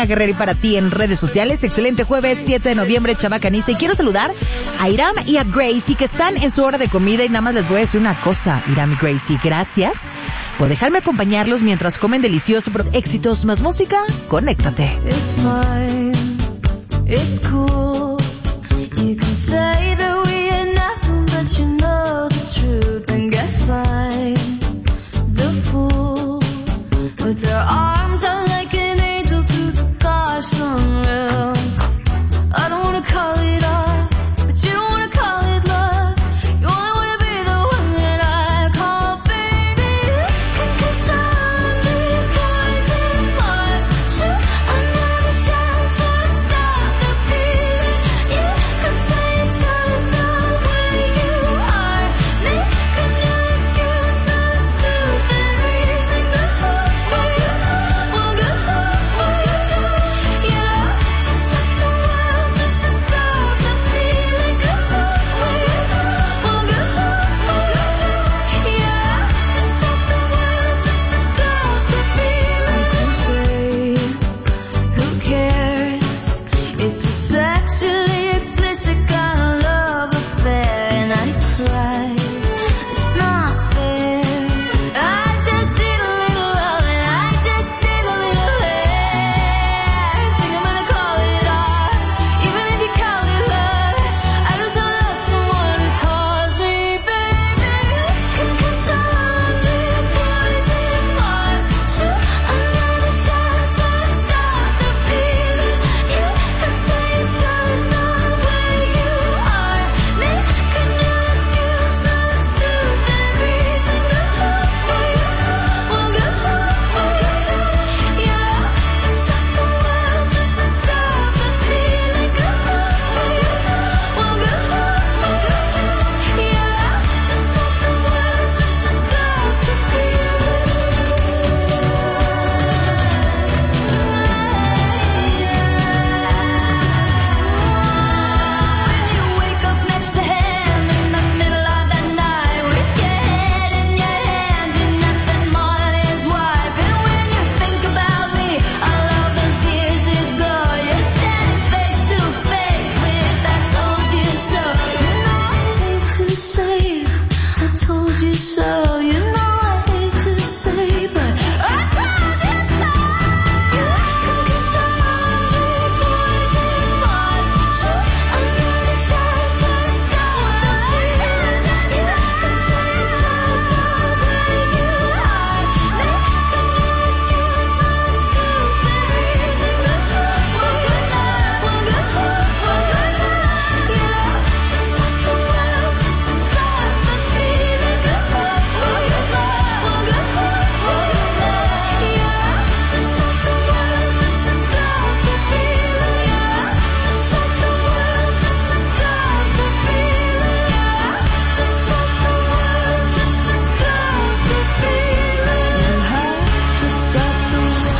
Guerrero y para ti en redes sociales. Excelente jueves 7 de noviembre, chamacanista. Y quiero saludar a Iram y a Gracie, que están en su hora de comida. Y nada más les voy a decir una cosa, Iram y Gracie, gracias por dejarme acompañarlos mientras comen delicioso. Éxitos más música, conéctate. It's fine, it's cool.